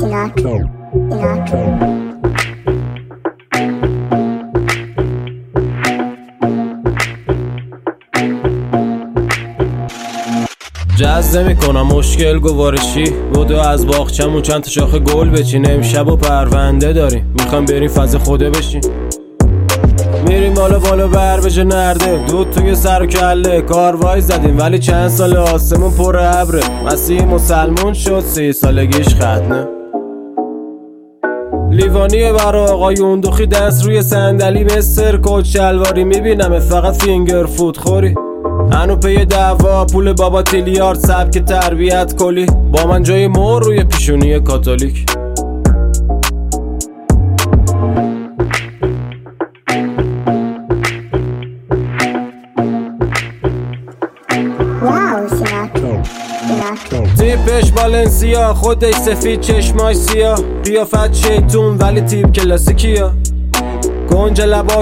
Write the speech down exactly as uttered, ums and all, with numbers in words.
Sinatra, Sinatra. جز نمی کنم مشکل گوارشی بودو از باغچمون چند تا شاخه گل بچین. امشب و پرونده داریم میخوام بریم فاز خوده بشین. میریم بالا بالا بر بشه نرده دود توی سر و کله. کاروای زدیم ولی چند سال آسمون پر ابره. مسیح مسلمون شد سی سالگیش ختنه. لیوانیه برا آقایون دوخی دست روی صندلی مستر کوچ شلواری. میبینم فقط فینگر فود خوری. هنو پی دعوا پول بابا تیلیارد سبک تربیت کلی. با من جای مور روی پیشونی کاتولیک. واو سیناترا، سیناترا. تیپش بالنسیا خودش سفید چشمای سیاه. قیافت شیطون ولی تیپ کلاسیکیا. گنج لبا